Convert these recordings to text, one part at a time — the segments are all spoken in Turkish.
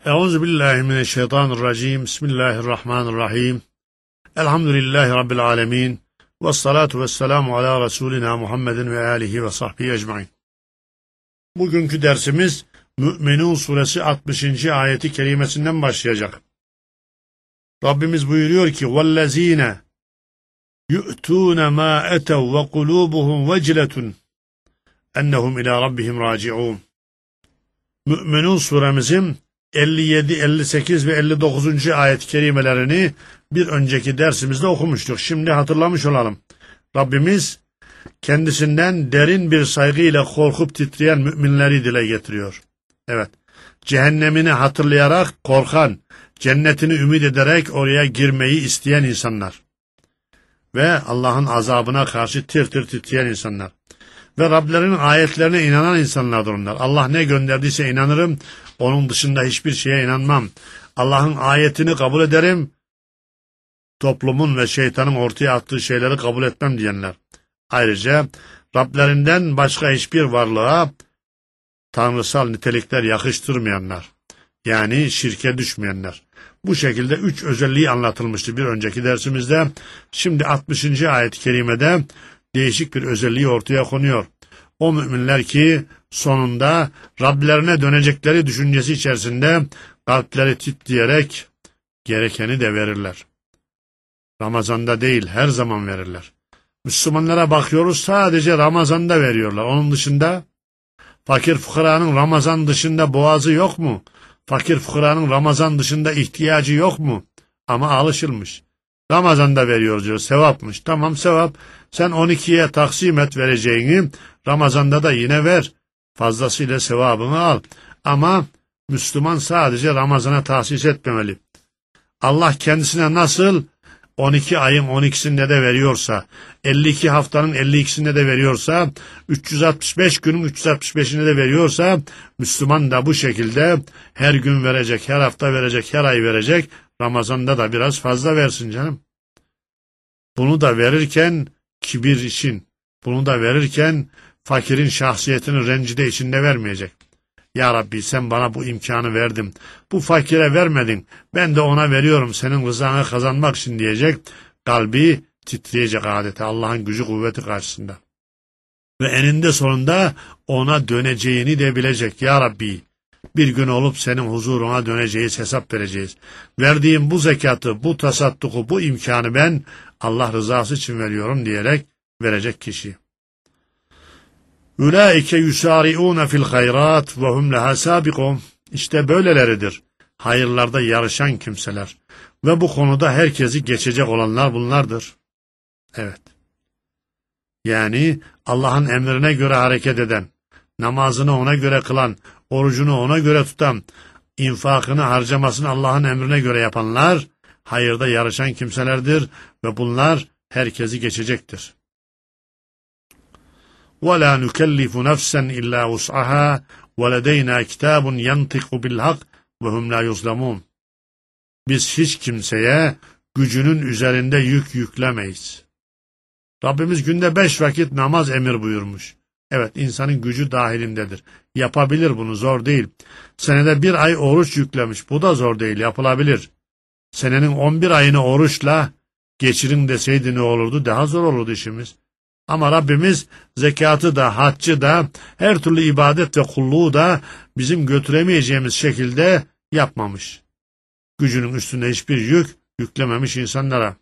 Euzubillahimineşşeytanirracim. Bismillahirrahmanirrahim. Elhamdülillahi Rabbil alemin. Vessalatu vesselamu ala Resulina Muhammedin ve alihi ve sahbihi ecmain. Bugünkü dersimiz Mü'minun suresi 60. ayeti kerimesinden başlayacak. Rabbimiz buyuruyor ki وَالَّذ۪ينَ يُؤْتُونَ مَا اَتَوْا وَقُلُوبُهُمْ وَجِلَةٌ اَنَّهُمْ اِلَى رَبِّهِمْ رَاجِعُونَ. Mü'minun suremizin 57, 58 ve 59. ayet-i kerimelerini bir önceki dersimizde okumuştuk. Şimdi hatırlamış olalım. Rabbimiz kendisinden derin bir saygıyla korkup titreyen müminleri dile getiriyor. Evet, cehennemini hatırlayarak korkan, cennetini ümit ederek oraya girmeyi isteyen insanlar ve Allah'ın azabına karşı tir tir titreyen insanlar ve Rablerinin ayetlerine inanan insanlardır onlar. Allah ne gönderdiyse inanırım, onun dışında hiçbir şeye inanmam. Allah'ın ayetini kabul ederim, toplumun ve şeytanın ortaya attığı şeyleri kabul etmem diyenler. Ayrıca Rablerinden başka hiçbir varlığa tanrısal nitelikler yakıştırmayanlar, yani şirke düşmeyenler. Bu şekilde 3 özelliği anlatılmıştı bir önceki dersimizde. Şimdi 60. ayet-i kerimede değişik bir özelliği ortaya konuyor. O müminler ki sonunda Rablerine dönecekleri düşüncesi içerisinde kalpleri titreyerek gerekeni de verirler. Ramazanda değil, her zaman verirler. Müslümanlara bakıyoruz, sadece Ramazan'da veriyorlar. Onun dışında fakir fukaranın Ramazan dışında boğazı yok mu? Fakir fukaranın Ramazan dışında ihtiyacı yok mu? Ama alışılmış. Ramazan'da veriyoruz diyor, sevapmış. Tamam, sevap. Sen 12'ye taksim et vereceğini, Ramazan'da da yine ver. Fazlasıyla sevabını al. Ama Müslüman sadece Ramazan'a tahsis etmemeli. Allah kendisine nasıl 12 ayın 12'sinde de veriyorsa, 52 haftanın 52'sinde de veriyorsa, 365 günün 365'inde de veriyorsa, Müslüman da bu şekilde her gün verecek, her hafta verecek, her ay verecek. Ramazan'da da biraz fazla versin canım. Bunu da verirken kibir için, bunu da verirken fakirin şahsiyetini rencide içinde vermeyecek. Ya Rabbi, sen bana bu imkanı verdin, bu fakire vermedin, ben de ona veriyorum senin rızanı kazanmak için diyecek. Kalbi titreyecek adeta Allah'ın gücü kuvveti karşısında. Ve eninde sonunda ona döneceğini de bilecek. Ya Rabbi, bir gün olup senin huzuruna döneceğiz, hesap vereceğiz. Verdiğim bu zekatı, bu tasadduku, bu imkanı ben Allah rızası için veriyorum diyerek verecek kişi. Ulaike yusari'un fil hayrat ve hum leha sabiqun. İşte böyleleridir hayırlarda yarışan kimseler ve bu konuda herkesi geçecek olanlar bunlardır. Evet. Yani Allah'ın emrine göre hareket eden, namazını ona göre kılan, orucunu ona göre tutan, infakını, harcamasını Allah'ın emrine göre yapanlar hayırda yarışan kimselerdir ve bunlar herkesi geçecektir. وَلَا نُكَلِّفُ نَفْسًا إِلَّا وُسْعَهَا وَلَدَيْنَا كِتَابٌ يَنْطِقُ بِالْحَقِّ وَهُمْ لَا يُظْلَمُونَ. Biz hiç kimseye gücünün üzerinde yük yüklemeyiz. Rabbimiz günde 5 vakit namaz emir buyurmuş. Evet, insanın gücü dahilindedir. Yapabilir, bunu zor değil. Senede 1 ay oruç yüklemiş. Bu da zor değil, yapılabilir. Senenin 11 ayını oruçla geçirin deseydi ne olurdu? Daha zor olurdu işimiz. Ama Rabbimiz zekatı da, haccı da, her türlü ibadet ve kulluğu da bizim götüremeyeceğimiz şekilde yapmamış. Gücünün üstünde hiçbir yük yüklememiş insanlara.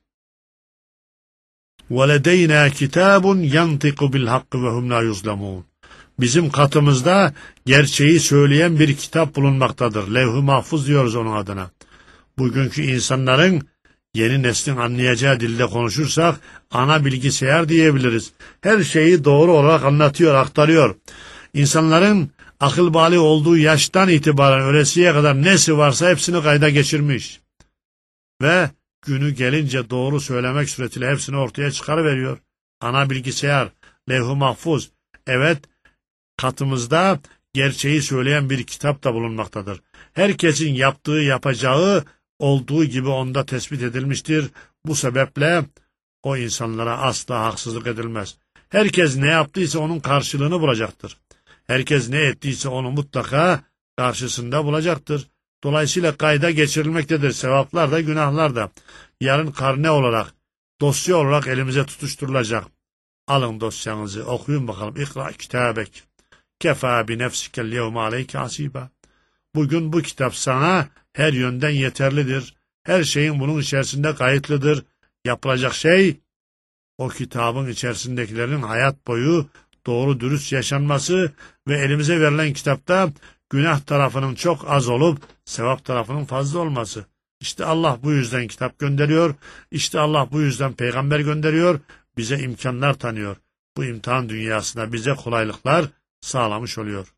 وَلَدَيْنَا كِتَابٌ يَنْطِقُ بِالْحَقِّ وَهُمْ لَا يُظْلَمُونَ. Bizim katımızda gerçeği söyleyen bir kitap bulunmaktadır. Levh-i Mahfuz diyoruz onun adına. Bugünkü insanların, yeni neslin anlayacağı dilde konuşursak ana bilgisayar diyebiliriz. Her şeyi doğru olarak anlatıyor, aktarıyor. İnsanların akıl bali olduğu yaştan itibaren ölesiye kadar nesi varsa hepsini kayda geçirmiş. Ve günü gelince doğru söylemek suretiyle hepsini ortaya çıkarıveriyor. Ana bilgisayar, levh-i mahfuz. Evet, katımızda gerçeği söyleyen bir kitap da bulunmaktadır. Herkesin yaptığı, yapacağı olduğu gibi onda tespit edilmiştir. Bu sebeple o insanlara asla haksızlık edilmez. Herkes ne yaptıysa onun karşılığını bulacaktır. Herkes ne ettiyse onu mutlaka karşısında bulacaktır. Dolayısıyla kayda geçirilmektedir. Sevaplar da günahlar da. Yarın karne olarak, dosya olarak elimize tutuşturulacak. Alın dosyanızı, okuyun bakalım. İkra kitabek. Kefa bi nefsikel yevme aleyke hasiba. Bugün bu kitap sana her yönden yeterlidir. Her şeyin bunun içerisinde kayıtlıdır. Yapılacak şey, o kitabın içerisindekilerin hayat boyu doğru dürüst yaşanması ve elimize verilen kitapta günah tarafının çok az olup sevap tarafının fazla olması. İşte Allah bu yüzden kitap gönderiyor. İşte Allah bu yüzden peygamber gönderiyor. Bize imkanlar tanıyor. Bu imtihan dünyasında bize kolaylıklar sağlamış oluyor.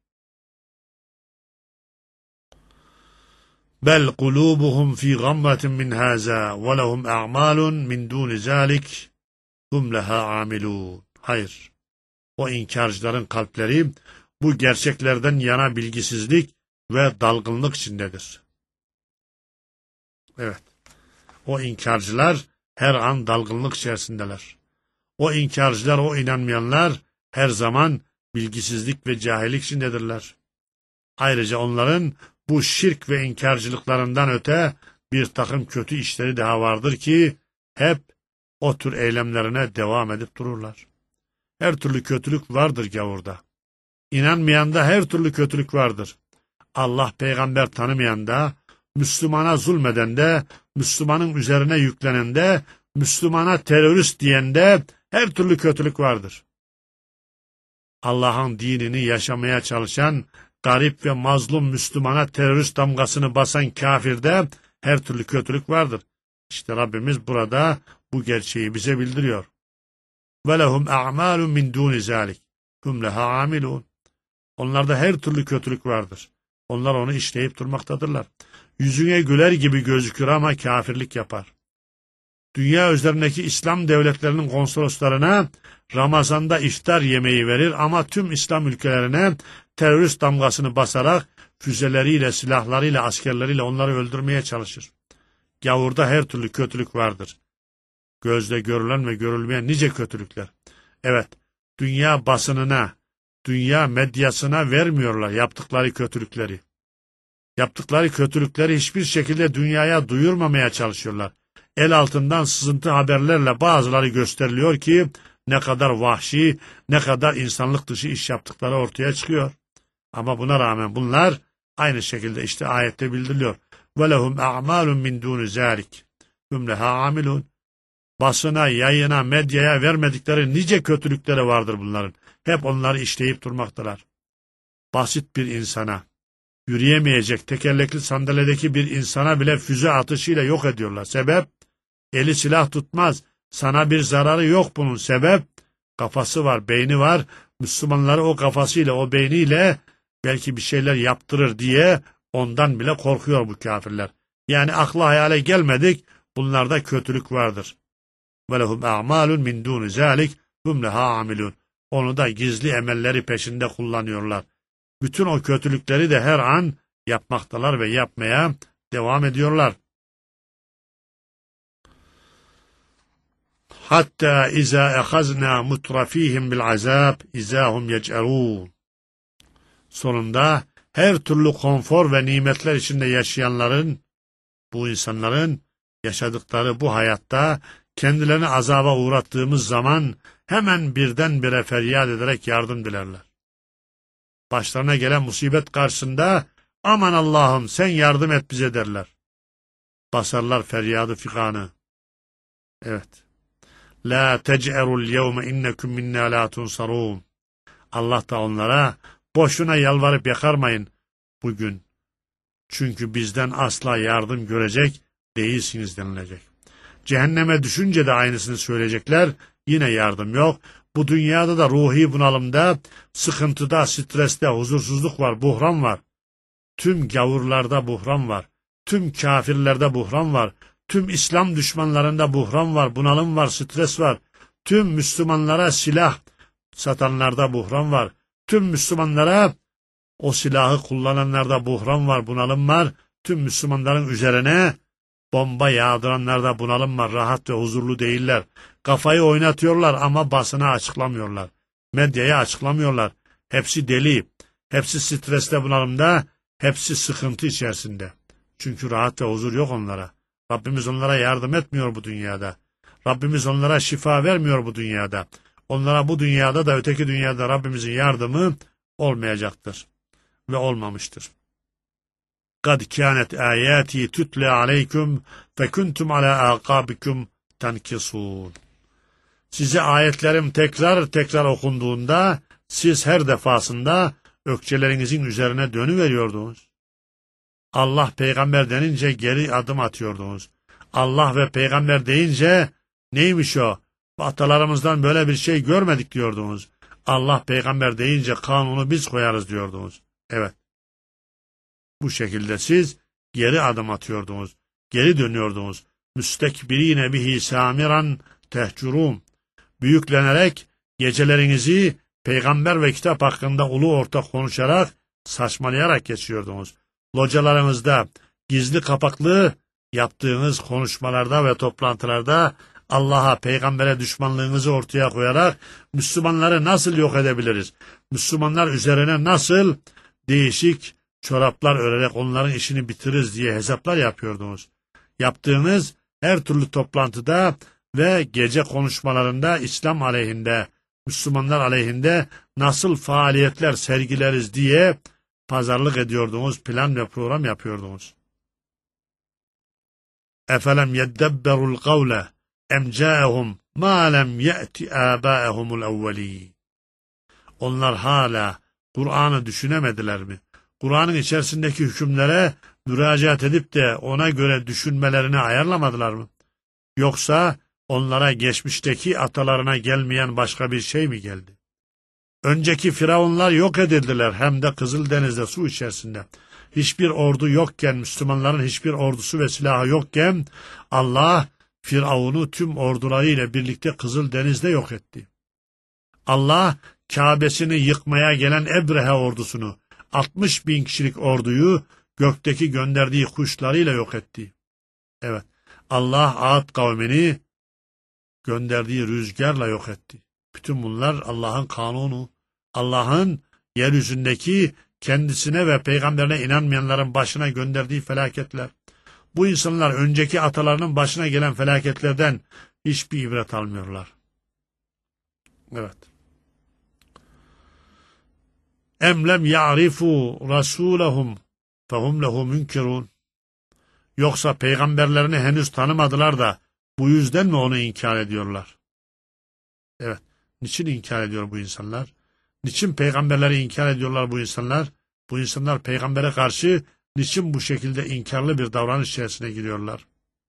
Bel kulubuhum fi gamratin min haza ve lehum a'malun min duni zalik hum leha amilun. Hayır. O inkarcıların kalpleri bu gerçeklerden yana bilgisizlik ve dalgınlık içindedir. Evet. O inkarcılar her an dalgınlık içerisindeler. O inkarcılar, o inanmayanlar her zaman bilgisizlik ve cahillik içindedirler. Ayrıca onların bu şirk ve inkarcılıklarından öte bir takım kötü işleri daha vardır ki hep o tür eylemlerine devam edip dururlar. Her türlü kötülük vardır gavurda. İnanmayanda her türlü kötülük vardır. Allah peygamber tanımayanda, Müslümana zulmedende, Müslümanın üzerine yüklenende, Müslümana terörist diyende her türlü kötülük vardır. Allah'ın dinini yaşamaya çalışan, garip ve mazlum Müslümana terörist damgasını basan kafirde her türlü kötülük vardır. İşte Rabbimiz burada bu gerçeği bize bildiriyor. وَلَهُمْ اَعْمَالٌ مِنْ دُونِ ذَٰلِكَ هُمْ لَهَا عَامِلُونَ. Onlarda her türlü kötülük vardır. Onlar onu işleyip durmaktadırlar. Yüzüne güler gibi gözükür ama kafirlik yapar. Dünya üzerindeki İslam devletlerinin konsoloslarına Ramazan'da iftar yemeği verir ama tüm İslam ülkelerine terörist damgasını basarak füzeleriyle, silahlarıyla, askerleriyle onları öldürmeye çalışır. Gavurda her türlü kötülük vardır. Gözle görülen ve görülmeyen nice kötülükler. Evet, dünya basınına, dünya medyasına vermiyorlar yaptıkları kötülükleri. Yaptıkları kötülükleri hiçbir şekilde dünyaya duyurmamaya çalışıyorlar. El altından sızıntı haberlerle bazıları gösteriliyor ki ne kadar vahşi, ne kadar insanlık dışı iş yaptıkları ortaya çıkıyor. Ama buna rağmen bunlar aynı şekilde işte ayette bildiriliyor. وَلَهُمْ اَعْمَالٌ مِنْ دُونِ ذَٰلِكَ هُمْ لَهَا عَامِلُونَ. Basına, yayına, medyaya vermedikleri nice kötülükleri vardır bunların. Hep onları işleyip durmaktalar. Basit bir insana, yürüyemeyecek tekerlekli sandalyedeki bir insana bile füze atışıyla yok ediyorlar. Sebep? Eli silah tutmaz. Sana bir zararı yok bunun. Sebep? Kafası var, beyni var. Müslümanları o kafasıyla, o beyniyle belki bir şeyler yaptırır diye ondan bile korkuyor bu kafirler. Yani akla hayale gelmedik, bunlarda kötülük vardır. وَلَهُمْ اَعْمَالٌ مِنْ دُونِ ذَٰلِكَ هُمْ لَهَا عَامِلُونَ. Onu da gizli emelleri peşinde kullanıyorlar. Bütün o kötülükleri de her an yapmaktalar ve yapmaya devam ediyorlar. Hatta iza ehazna mutrafihim bil azab izahum yec'erun. Sonunda her türlü konfor ve nimetler içinde yaşayanların, bu insanların yaşadıkları bu hayatta kendilerini azaba uğrattığımız zaman hemen birdenbire feryat ederek yardım dilerler. Başlarına gelen musibet karşısında aman Allah'ım sen yardım et bize derler. Basarlar feryadı figanı. Evet. La tec'erul yevme innekum minna la tunsarun. Allah da onlara boşuna yalvarıp yakarmayın bugün. Çünkü bizden asla yardım görecek değilsiniz denilecek. Cehenneme düşünce de aynısını söyleyecekler. Yine yardım yok. Bu dünyada da ruhi bunalımda, sıkıntıda, streste, huzursuzluk var, buhran var. Tüm gavurlarda buhran var. Tüm kafirlerde buhran var. Tüm İslam düşmanlarında buhran var, bunalım var, stres var. Tüm Müslümanlara silah satanlarda buhran var. Tüm Müslümanlara o silahı kullananlarda buhran var, bunalım var. Tüm Müslümanların üzerine bomba yağdıranlarda bunalım var, rahat ve huzurlu değiller. Kafayı oynatıyorlar ama basına açıklamıyorlar. Medyaya açıklamıyorlar. Hepsi deli, hepsi stresle bunalımda, hepsi sıkıntı içerisinde. Çünkü rahat ve huzur yok onlara. Rabbimiz onlara yardım etmiyor bu dünyada. Rabbimiz onlara şifa vermiyor bu dünyada. Onlara bu dünyada da öteki dünyada Rabbimizin yardımı olmayacaktır. Ve olmamıştır. قَدْ كَانَتْ آيَاتِي تُتْلَى عَلَيْكُمْ فَكُنْتُمْ عَلَى آقَابِكُمْ تَنْكِصُونَ. Size ayetlerim tekrar tekrar okunduğunda siz her defasında ökçelerinizin üzerine dönüveriyordunuz. Allah peygamber denince geri adım atıyordunuz. Allah ve peygamber deyince neymiş o? Atalarımızdan böyle bir şey görmedik diyordunuz. Allah peygamber deyince kanunu biz koyarız diyordunuz. Evet. Bu şekilde siz geri adım atıyordunuz. Geri dönüyordunuz. Müstekbirine bihi samiran tehcurum. Büyüklenerek gecelerinizi peygamber ve kitap hakkında ulu orta konuşarak, saçmalayarak geçiyordunuz. Localarınızda gizli kapaklı yaptığınız konuşmalarda ve toplantılarda Allah'a, peygambere düşmanlığınızı ortaya koyarak Müslümanları nasıl yok edebiliriz? Müslümanlar üzerine nasıl değişik çoraplar örerek onların işini bitiririz diye hesaplar yapıyordunuz. Yaptığınız her türlü toplantıda ve gece konuşmalarında İslam aleyhinde, Müslümanlar aleyhinde nasıl faaliyetler sergileriz diye pazarlık ediyordunuz, plan ve program yapıyordunuz. Efelem yeddebberul kavle em câehum mâ lem ye'ti âbâehumul evvelî. Onlar hala Kur'an'ı düşünemediler mi? Kur'an'ın içerisindeki hükümlere müracaat edip de ona göre düşünmelerini ayarlamadılar mı? Yoksa onlara geçmişteki atalarına gelmeyen başka bir şey mi geldi? Önceki firavunlar yok edildiler, hem de Kızıldeniz'de, su içerisinde. Hiçbir ordu yokken, Müslümanların hiçbir ordusu ve silahı yokken Allah Firavun'u tüm ordularıyla birlikte Kızıldeniz'de yok etti. Allah Kabe'sini yıkmaya gelen Ebrehe ordusunu, 60 bin kişilik orduyu gökteki gönderdiği kuşlarıyla yok etti. Evet, Allah Ad kavmini gönderdiği rüzgarla yok etti. Bütün bunlar Allah'ın kanunu, Allah'ın yeryüzündeki kendisine ve peygamberine inanmayanların başına gönderdiği felaketler. Bu insanlar önceki atalarının başına gelen felaketlerden hiçbir ibret almıyorlar. Evet. Em lem ya'rifu rasulahum fehum lehu münkirun. Yoksa peygamberlerini henüz tanımadılar da bu yüzden mi onu inkar ediyorlar? Evet. Niçin inkar ediyor bu insanlar? Niçin peygamberleri inkar ediyorlar bu insanlar? Bu insanlar peygambere karşı niçin bu şekilde inkarlı bir davranış içerisine giriyorlar?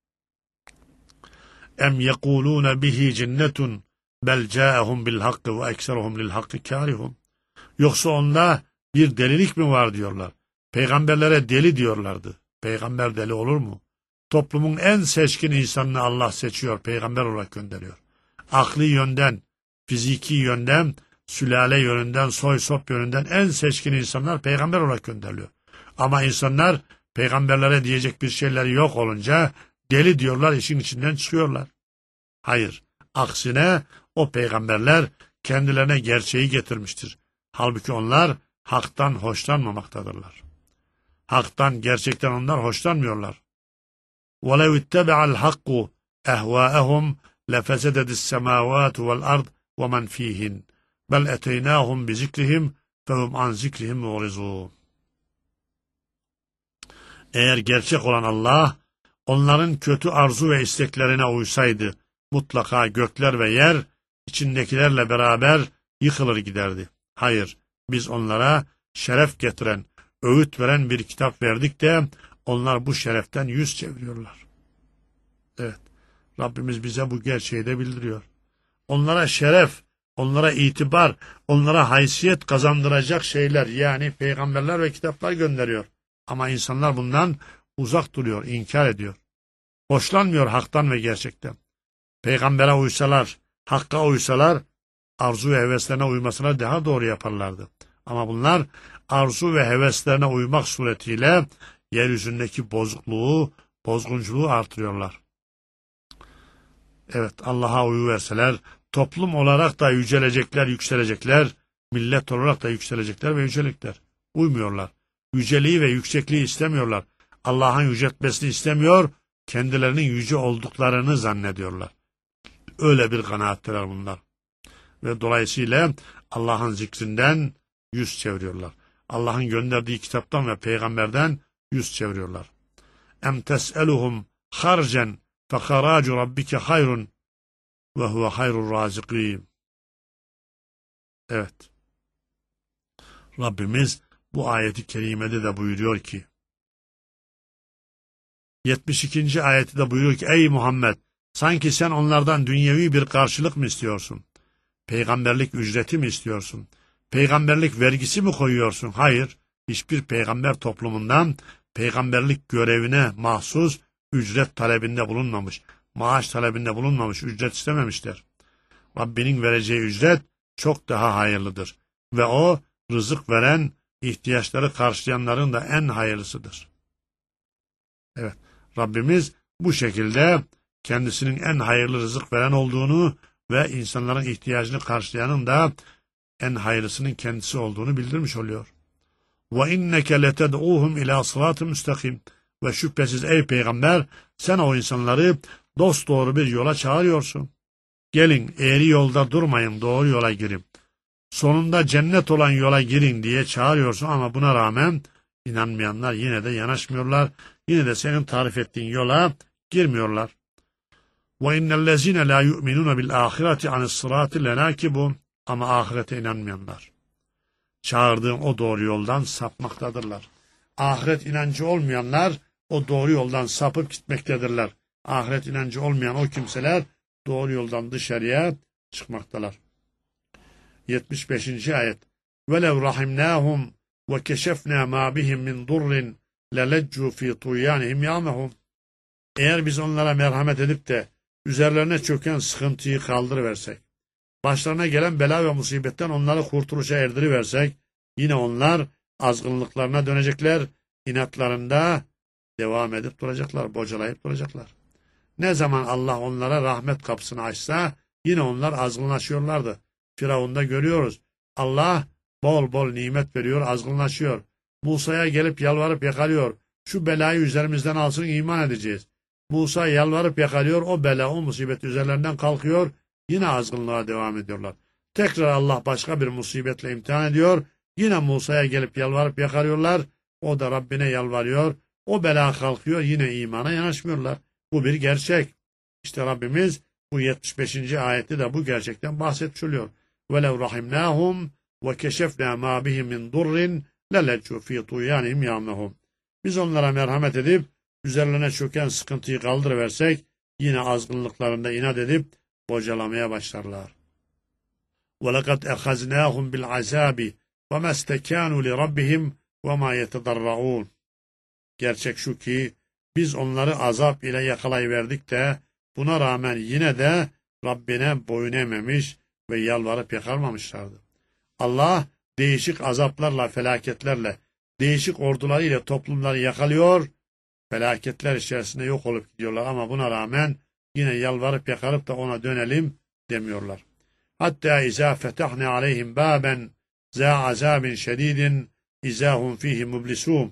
Em yekulune bihi cinnetun bel câehum bil hakkı ve ekseruhum lil hakkı kârihun. Yoksa onda bir delilik mi var diyorlar. Peygamberlere deli diyorlardı. Peygamber deli olur mu? Toplumun en seçkin insanını Allah seçiyor, peygamber olarak gönderiyor. Akli yönden, fiziki yönden, sülale yönünden, soy sop yönünden en seçkin insanlar peygamber olarak gönderiliyor. Ama insanlar peygamberlere diyecek bir şeyleri yok olunca deli diyorlar, işin içinden çıkıyorlar. Hayır, aksine o peygamberler kendilerine gerçeği getirmiştir. Halbuki onlar haktan hoşlanmamaktadırlar. Haktan, gerçekten onlar hoşlanmıyorlar. وَلَوْ اتَّبَعَ الْحَقُّ اَهْوَاءَهُمْ لَفَسَدَتِ السَّمَاوَاتُ وَالْأَرْضِ وَمَنْ فِيهِنْ بَلْ اَتَيْنَاهُمْ بِذِكْرِهِمْ فَهُمْ عَنْ ذِكْرِهِمْ مُعْرِضُونَ. Eğer gerçek olan Allah, onların kötü arzu ve isteklerine uysaydı, mutlaka gökler ve yer, içindekilerle beraber yıkılır giderdi. Hayır, biz onlara şeref getiren, öğüt veren bir kitap verdik de, onlar bu şereften yüz çeviriyorlar. Evet, Rabbimiz bize bu gerçeği de bildiriyor. Onlara şeref, onlara itibar, onlara haysiyet kazandıracak şeyler, yani peygamberler ve kitaplar gönderiyor. Ama insanlar bundan uzak duruyor, inkar ediyor. Hoşlanmıyor haktan ve gerçekten. Peygambere uysalar, hakka uysalar, arzu ve heveslerine uymasına daha doğru yaparlardı. Ama bunlar arzu ve heveslerine uymak suretiyle yeryüzündeki bozukluğu, bozgunculuğu artırıyorlar. Evet, Allah'a uyuverseler, toplum olarak da yücelecekler, yükselecekler, millet olarak da yükselecekler ve yücelecekler. Uymuyorlar. Yüceliği ve yüksekliği istemiyorlar. Allah'ın yüceltmesini istemiyor, kendilerinin yüce olduklarını zannediyorlar. Öyle bir kanaatteler bunlar. Ve dolayısıyla Allah'ın zikrinden yüz çeviriyorlar. Allah'ın gönderdiği kitaptan ve peygamberden yüz çeviriyorlar. Em tes'eluhum harcen feharacu rabbike hayrun ve huve hayrur razikîn. Evet. Rabbimiz bu ayeti kerimede de buyuruyor ki 72. ayeti de buyuruyor ki ey Muhammed sanki sen onlardan dünyevi bir karşılık mı istiyorsun? Peygamberlik ücreti mi istiyorsun? Peygamberlik vergisi mi koyuyorsun? Hayır. Hiçbir peygamber toplumundan peygamberlik görevine mahsus ücret talebinde bulunmamış. Maaş talebinde bulunmamış. Ücret istememişler. Rabbinin vereceği ücret çok daha hayırlıdır. Ve o rızık veren, ihtiyaçları karşılayanların da en hayırlısıdır. Evet. Rabbimiz bu şekilde kendisinin en hayırlı rızık veren olduğunu ve insanların ihtiyacını karşılayanın da en hayırlısının kendisi olduğunu bildirmiş oluyor. وَاِنَّكَ لَتَدْعُوهُمْ اِلَى صِرَاطٍ müstakim. Ve şüphesiz ey peygamber sen o insanları dosdoğru bir yola çağırıyorsun. Gelin eğri yolda durmayın, doğru yola girin. Sonunda cennet olan yola girin diye çağırıyorsun ama buna rağmen inanmayanlar yine de yanaşmıyorlar. Yine de senin tarif ettiğin yola girmiyorlar. وَاِنَّ الَّذ۪ينَ لَا يُؤْمِنُونَ بِالْآخِرَةِ عَنِ الصِّرَاطِ لَنَاكِبُونَ. Ama ahirete inanmayanlar çağırdığın o doğru yoldan sapmaktadırlar. Ahiret inancı olmayanlar o doğru yoldan sapıp gitmektedirler. Ahiret inancı olmayan o kimseler doğru yoldan dışarıya çıkmaktalar. 75. ayet وَلَوْ رَحِمْنَاهُمْ وَكَشَفْنَا مَا بِهِمْ مِنْ ضُرٍّ لَلَجُّوا فِي طُغْيَانِهِمْ يَعْمَهُونَ. Eğer biz onlara merhamet edip de üzerlerine çöken sıkıntıyı kaldırıversek, başlarına gelen bela ve musibetten onları kurtuluşa erdiriversek, yine onlar azgınlıklarına dönecekler, inatlarında devam edip duracaklar, bocalayıp duracaklar. Ne zaman Allah onlara rahmet kapısını açsa, yine onlar azgınlaşıyorlardı. Firavun'da görüyoruz. Allah bol bol nimet veriyor, azgınlaşıyor. Musa'ya gelip yalvarıp yakalıyor. Şu belayı üzerimizden alsın, iman edeceğiz. Musa yalvarıp yakalıyor, o bela, o musibet üzerlerinden kalkıyor, yine azgınlığa devam ediyorlar. Tekrar Allah başka bir musibetle imtihan ediyor, yine Musa'ya gelip yalvarıp yakarıyorlar, o da Rabbine yalvarıyor, o bela kalkıyor, yine imana yanaşmıyorlar. Bu bir gerçek. İşte Rabbimiz bu 75. ayette de bu gerçekten bahsetmiş oluyor. وَلَوْ رَحِمْنَاهُمْ وَكَشَفْنَا مَا بِهِمْ مِنْ ضُرٍّ لَلَجُّوا فِي طُغْيَانِهِمْ يَعْمَهُونَ. Biz onlara merhamet edip üzerlerine çöken sıkıntıyı kaldırıversek yine azgınlıklarında inat edip bocalamaya başlarlar. وَلَقَدْ اَخَزْنَاهُمْ بِالْعَذَابِ وَمَا اسْتَكَانُوا لِرَبِّهِمْ وَمَا يَتَضَرَّعُونَ. Gerçek şu ki biz onları azap ile yakalayıverdik de buna rağmen yine de Rabbine boyun eğmemiş ve yalvarıp yakarmamışlardı. Allah değişik azaplarla, felaketlerle, değişik ordularıyla toplumları yakalıyor, felaketler içerisinde yok olup gidiyorlar ama buna rağmen yine yalvarıp yakarıp da ona dönelim demiyorlar. Hatta izâ fetahne aleyhim bâben zâ azâbin şedîdin izâhum fîhî mublisûn.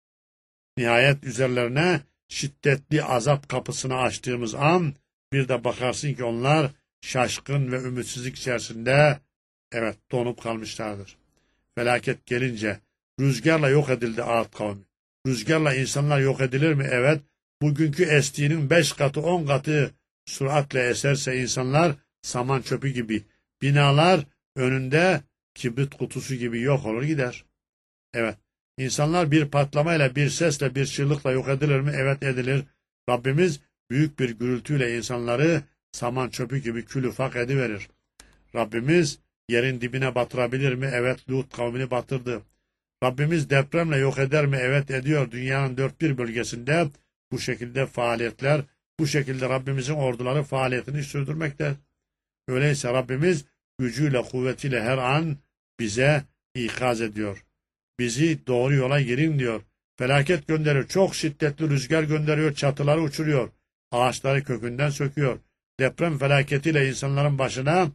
Nihayet üzerlerine şiddetli azap kapısını açtığımız an bir de bakarsın ki onlar şaşkın ve ümitsizlik içerisinde donup kalmışlardır. Felaket gelince rüzgarla yok edildi Ad kavmi. Rüzgarla insanlar yok edilir mi? Evet. Bugünkü estiğinin 5 katı 10 katı süratle eserse insanlar saman çöpü gibi, binalar önünde kibrit kutusu gibi yok olur gider. Evet. İnsanlar bir patlamayla, bir sesle, bir çığlıkla yok edilir mi? Evet edilir. Rabbimiz büyük bir gürültüyle insanları saman çöpü gibi kül ufak ediverir. Rabbimiz yerin dibine batırabilir mi? Evet, Lut kavmini batırdı. Rabbimiz depremle yok eder mi? Evet ediyor. Dünyanın 4 bölgesinde bu şekilde faaliyetler, bu şekilde Rabbimizin orduları faaliyetini sürdürmekte. Öyleyse Rabbimiz gücüyle, kuvvetiyle her an bize ikaz ediyor. Bizi doğru yola girin diyor. Felaket gönderiyor. Çok şiddetli rüzgar gönderiyor. Çatıları uçuruyor. Ağaçları kökünden söküyor. Deprem felaketiyle insanların başına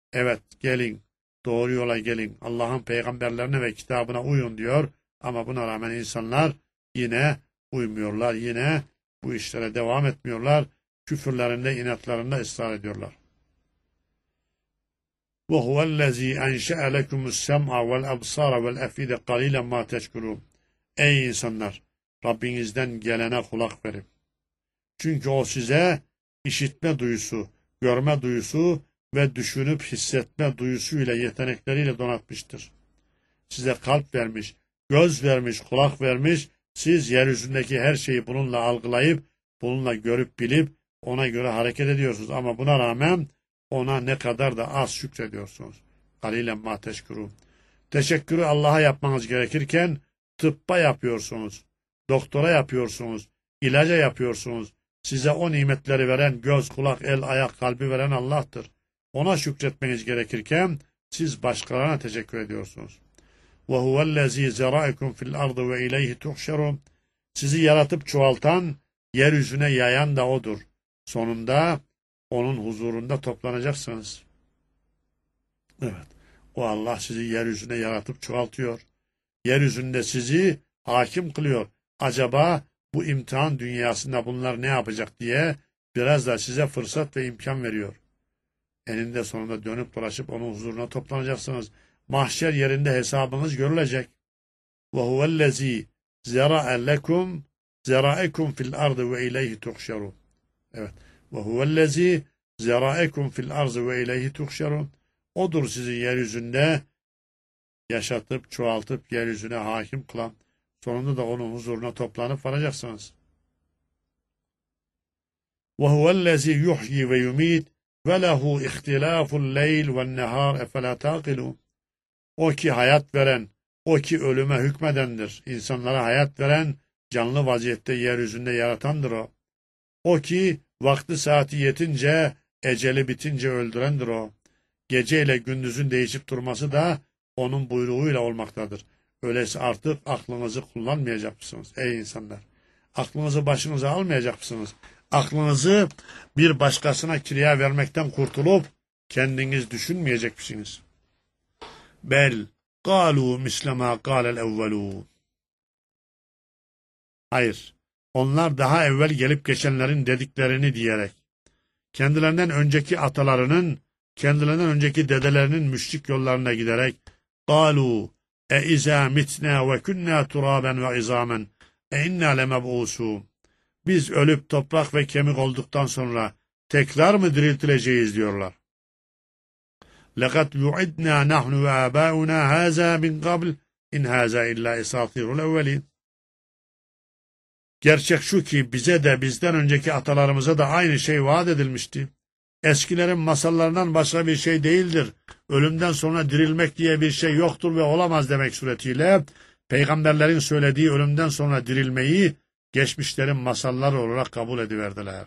gelin. Doğru yola gelin. Allah'ın peygamberlerine ve kitabına uyun diyor. Ama buna rağmen insanlar yine uymuyorlar. Yine bu işlere devam etmiyorlar. Küfürlerinde, inatlarında ısrar ediyorlar. وَهُوَ الَّذ۪ي اَنْشَأَ لَكُمُ السَّمْعَ وَالْأَبْصَارَ وَالْأَفْئِدَ قَلِيلًا مَا تَشْكُرُونَ. Ey insanlar! Rabbinizden gelene kulak verin. Çünkü o size işitme duyusu, görme duyusu ve düşünüp hissetme duyusuyla, yetenekleriyle donatmıştır. Size kalp vermiş, göz vermiş, kulak vermiş. Siz yeryüzündeki her şeyi bununla algılayıp, bununla görüp bilip ona göre hareket ediyorsunuz. Ama buna rağmen ona ne kadar da az şükrediyorsunuz. Galilen ma teşkurun. Teşekkürü Allah'a yapmanız gerekirken tıbba yapıyorsunuz, doktora yapıyorsunuz, ilaca yapıyorsunuz. Size o nimetleri veren göz, kulak, el, ayak, kalbi veren Allah'tır. Ona şükretmeniz gerekirken siz başkalarına teşekkür ediyorsunuz. وَهُوَ الَّذ۪ي زَرَائِكُمْ فِي الْأَرْضِ وَاِلَيْهِ تُحْشَرُونَ. Sizi yaratıp çoğaltan, yeryüzüne yayan da O'dur. Sonunda O'nun huzurunda toplanacaksınız. Evet, o Allah sizi yeryüzüne yaratıp çoğaltıyor. Yeryüzünde sizi hakim kılıyor. Acaba bu imtihan dünyasında bunlar ne yapacak diye biraz da size fırsat ve imkan veriyor. Eninde sonunda dönüp dolaşıp onun huzuruna toplanacaksınız. Mahşer yerinde hesabınız görülecek. وَهُوَ الَّذ۪ي زَرَعَ لَكُمْ زَرَائِكُمْ فِي الْأَرْضِ وَاِلَيْهِ تُحْشَرُونَ. Evet. وَهُوَ الَّذ۪ي زَرَائِكُمْ فِي الْأَرْضِ وَاِلَيْهِ تُحْشَرُونَ. Odur sizi yeryüzünde yaşatıp, çoğaltıp, yeryüzüne hakim kılan, sonunda da onun huzuruna toplanıp varacaksınız. وَهُوَ الَّذ۪ي يُحْيِي وَيُم۪يدُ وَلَهُ اِخْتِلَافُ اللَّيْلِ وَالنَّهَارِ اَفَلَا تَعْقِلُونَ. O ki hayat veren, o ki ölüme hükmedendir. İnsanlara hayat veren, canlı vaziyette yeryüzünde yaratandır o. O ki vakti saati yetince, eceli bitince öldürendir o. Gece ile gündüzün değişip durması da onun buyruğuyla olmaktadır. Öyleyse artık aklınızı kullanmayacak mısınız ey insanlar? Aklınızı başınıza almayacak mısınız? Aklınızı bir başkasına kiraya vermekten kurtulup kendiniz düşünmeyecek misiniz? Bel قَالُوا مِسْلَ مَا قَالَ الْاَوَّلُونَ. Hayır, onlar daha evvel gelip geçenlerin dediklerini diyerek, kendilerinden önceki atalarının, kendilerinden önceki dedelerinin müşrik yollarına giderek, قَالُوا اَاِذَا مِتْنَا وَكُنَّا تُرَابًا وَعِظَامًا اَاِنَّا لَمَبْعُوسُونَ. Biz ölüp toprak ve kemik olduktan sonra tekrar mı diriltileceğiz diyorlar. لَقَدْ يُعِدْنَا نَحْنُ وَآبَاؤُنَا هَذَا مِنْ قَبْلِ اِنْ هَذَا اِلَّا اِسَاطِيرُ الْاَوَّلِينَ. Gerçek şu ki bize de bizden önceki atalarımıza da aynı şey vaat edilmişti. Eskilerin masallarından başka bir şey değildir. Ölümden sonra dirilmek diye bir şey yoktur ve olamaz demek suretiyle peygamberlerin söylediği ölümden sonra dirilmeyi geçmişlerin masalları olarak kabul ediverdiler.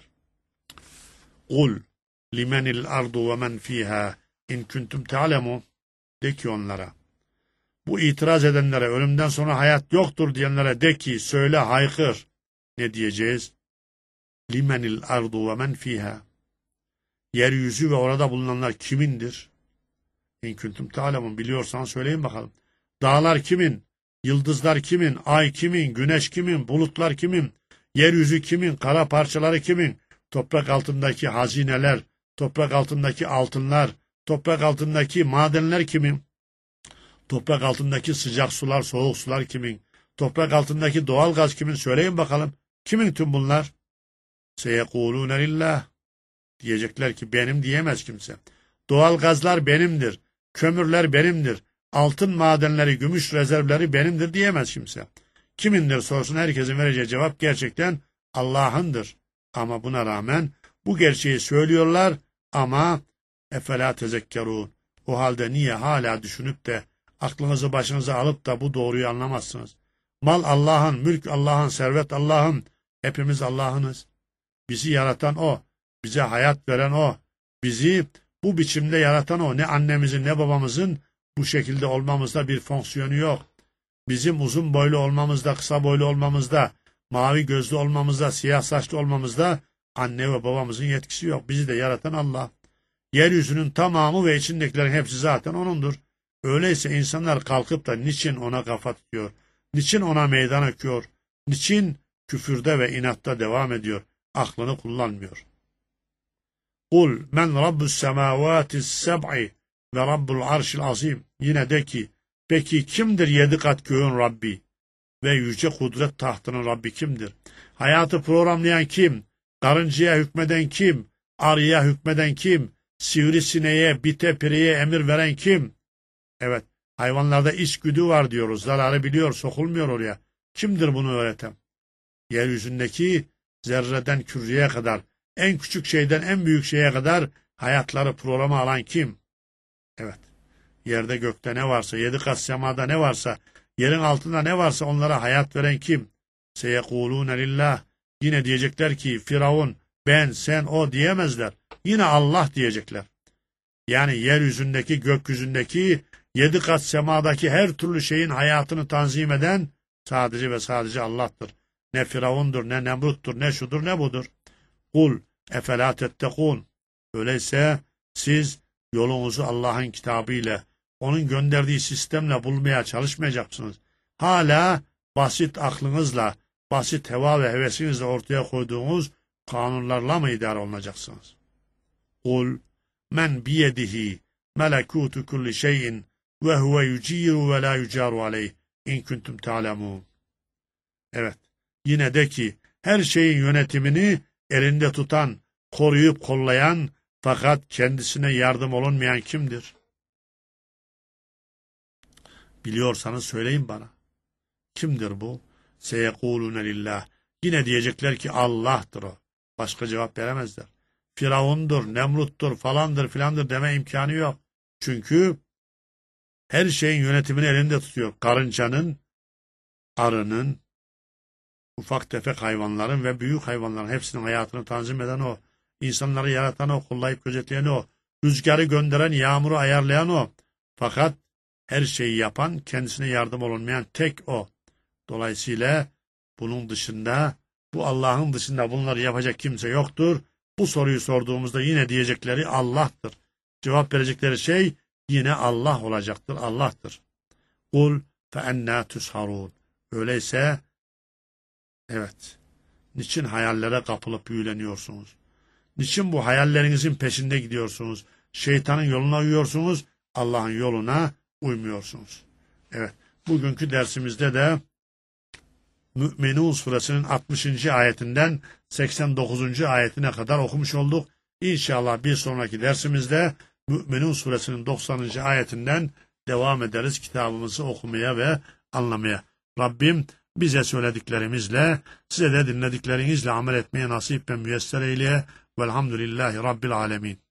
قُلْ لِمَنِ الْأَرْضُ وَمَنْ فِيهَا اِنْ كُنْتُمْ تَعْلَمُونَ. De ki onlara, bu itiraz edenlere, ölümden sonra hayat yoktur diyenlere de ki, söyle, haykır. Ne diyeceğiz? لِمَنِ الْأَرْضُ وَمَنْ فِيهَا. Yeryüzü ve orada bulunanlar kimindir? اِنْ كُنْتُمْ تَعْلَمُونَ. Biliyorsan söyleyin bakalım. Dağlar kimin? Yıldızlar kimin? Ay kimin? Güneş kimin? Bulutlar kimin? Yeryüzü kimin? Kara parçaları kimin? Toprak altındaki hazineler, toprak altındaki altınlar, toprak altındaki madenler kimin? Toprak altındaki sıcak sular, soğuk sular kimin? Toprak altındaki doğal gaz kimin? Söyleyin bakalım. Kimin tüm bunlar? Seyekulûne lillah. Diyecekler ki benim diyemez kimse. Doğal gazlar benimdir. Kömürler benimdir. Altın madenleri, gümüş rezervleri benimdir diyemez kimse. Kimindir sorsun, herkesin vereceği cevap gerçekten Allah'ındır. Ama buna rağmen bu gerçeği söylüyorlar ama efela tezekkerûn. O halde niye hala düşünüp de aklınızı başınıza alıp da bu doğruyu anlamazsınız? Mal Allah'ın, mülk Allah'ın, servet Allah'ın. Hepimiz Allah'ınız. Bizi yaratan O. Bize hayat veren O. Bizi bu biçimde yaratan O. Ne annemizin ne babamızın bu şekilde olmamızda bir fonksiyonu yok. Bizim uzun boylu olmamızda, kısa boylu olmamızda, mavi gözlü olmamızda, siyah saçlı olmamızda anne ve babamızın yetkisi yok. Bizi de yaratan Allah. Yeryüzünün tamamı ve içindekilerin hepsi zaten O'nundur. Öyleyse insanlar kalkıp da niçin O'na kafa tutuyor? Niçin O'na meydan okuyor? Niçin küfürde ve inatta devam ediyor. Aklını kullanmıyor. Kul men rabbus semavatis seb'i ve rabbul arşil azim. Yine de ki, peki kimdir 7 kat göğün Rabbi ve yüce kudret tahtının Rabbi kimdir? Hayatı programlayan kim? Karıncaya hükmeden kim? Arıya hükmeden kim? Sivrisineye, bite pireye emir veren kim? Evet, hayvanlarda içgüdü var diyoruz. Zararı biliyor, sokulmuyor oraya. Kimdir bunu öğreten? Yeryüzündeki zerreden küreye kadar, en küçük şeyden en büyük şeye kadar hayatları programa alan kim? Evet, yerde gökte ne varsa, 7 kat semada ne varsa, yerin altında ne varsa onlara hayat veren kim? Seyekulûne lillah. Yine diyecekler ki Firavun, ben, sen, o diyemezler. Yine Allah diyecekler. Yani yeryüzündeki, gökyüzündeki, 7 kat semadaki her türlü şeyin hayatını tanzim eden sadece ve sadece Allah'tır. Ne Firavundur, ne Nemrut'tur, ne şudur, ne budur. Kul efelâ tettekûn. Öyleyse siz yolunuzu Allah'ın kitabıyla, onun gönderdiği sistemle bulmaya çalışmayacaksınız. Hala basit aklınızla, basit heva ve hevesinizle ortaya koyduğunuz kanunlarla mı idare olunacaksınız? Kul men biyedihi melekutu kulli şeyin ve huve yuciru ve la yucaru aleyh in kuntum ta'lemun. Evet, yine de ki her şeyin yönetimini elinde tutan, koruyup kollayan fakat kendisine yardım olunmayan kimdir? Biliyorsanız söyleyin bana. Kimdir bu? Seyekulûne lillah. Yine diyecekler ki Allah'tır o. Başka cevap veremezler. Firavundur, Nemrut'tur, falandır filandır deme imkanı yok. Çünkü her şeyin yönetimini elinde tutuyor. Karıncanın, arının, ufak tefek hayvanların ve büyük hayvanların hepsinin hayatını tanzim eden o. İnsanları yaratan o, kollayıp gözetleyen o. Rüzgarı gönderen, yağmuru ayarlayan o. Fakat her şeyi yapan, kendisine yardım olunmayan tek o. Dolayısıyla bunun dışında, bu Allah'ın dışında bunları yapacak kimse yoktur. Bu soruyu sorduğumuzda yine diyecekleri Allah'tır. Cevap verecekleri şey yine Allah olacaktır, Allah'tır. Kul fe ennâ tusharûn. Öyleyse, evet, niçin hayallere kapılıp büyüleniyorsunuz? Niçin bu hayallerinizin peşinde gidiyorsunuz? Şeytanın yoluna uyuyorsunuz, Allah'ın yoluna uymuyorsunuz. Evet, bugünkü dersimizde de Mü'minun suresinin 60. ayetinden 89. ayetine kadar okumuş olduk. İnşallah bir sonraki dersimizde Mü'minun suresinin 90. ayetinden devam ederiz kitabımızı okumaya ve anlamaya. Rabbim bize söylediklerimizle, size de dinlediklerinizle amel etmeye nasip ve müyesser eyleye. Velhamdülillahi Rabbil alemin.